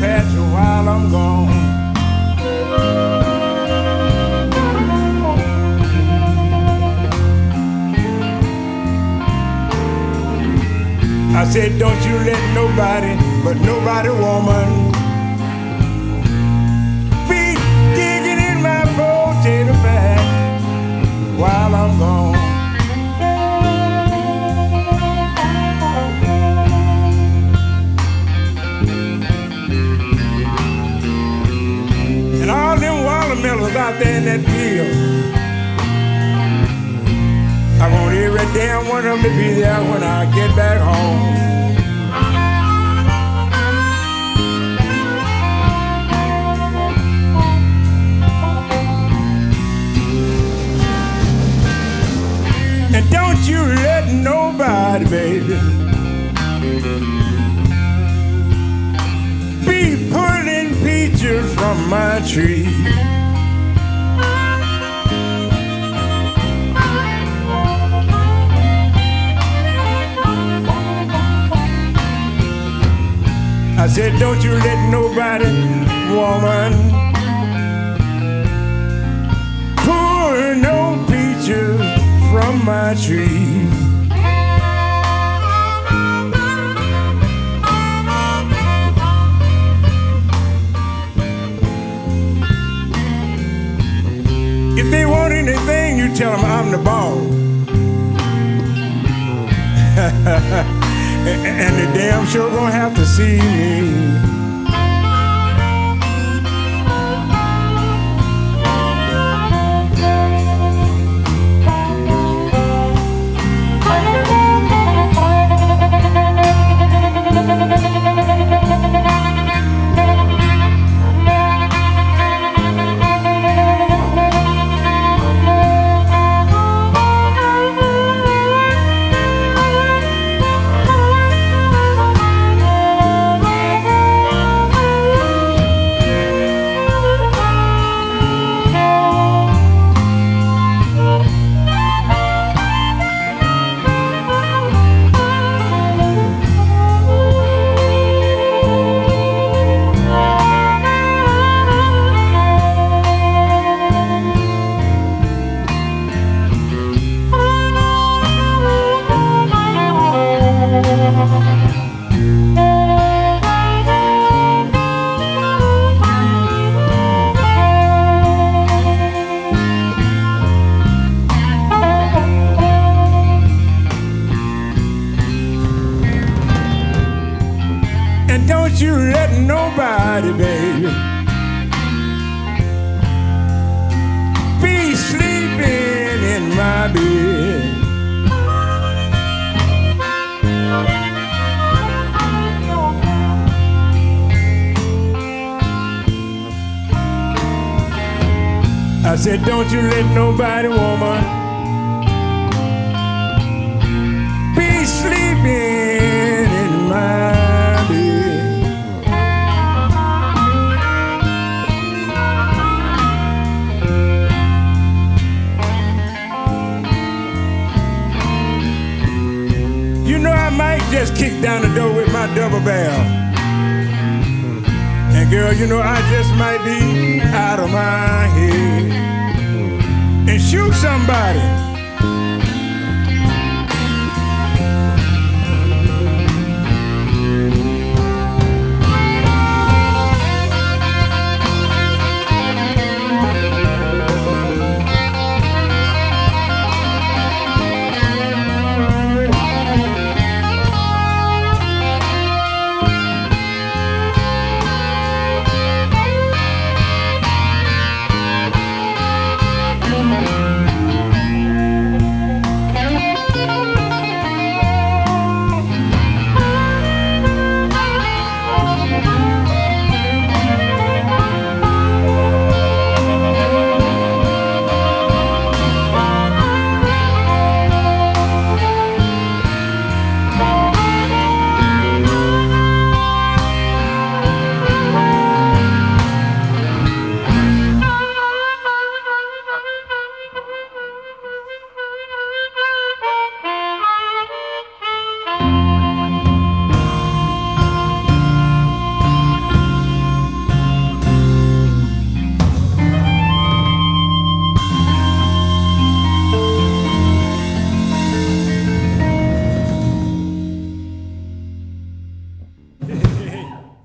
patch while I'm gone. I said, don't you let nobody, but nobody, woman, be digging in my potato patch while I'm gone. And all them watermelons out there in that field, I want every damn one of them to be there when I get back home. And don't you let nobody, baby, be pulling peaches from my tree. I said, don't you let nobody, woman, pull no peaches from my tree. If they want anything, you tell them I'm the boss. And they damn sure gonna have to see me. And don't you let nobody, baby, be sleeping in my bed. I said, don't you let nobody, woman, be sleeping in my bed. You know, I might just kick down the door with my double barrel. And girl, you know, I just might be out of my head and shoot somebody.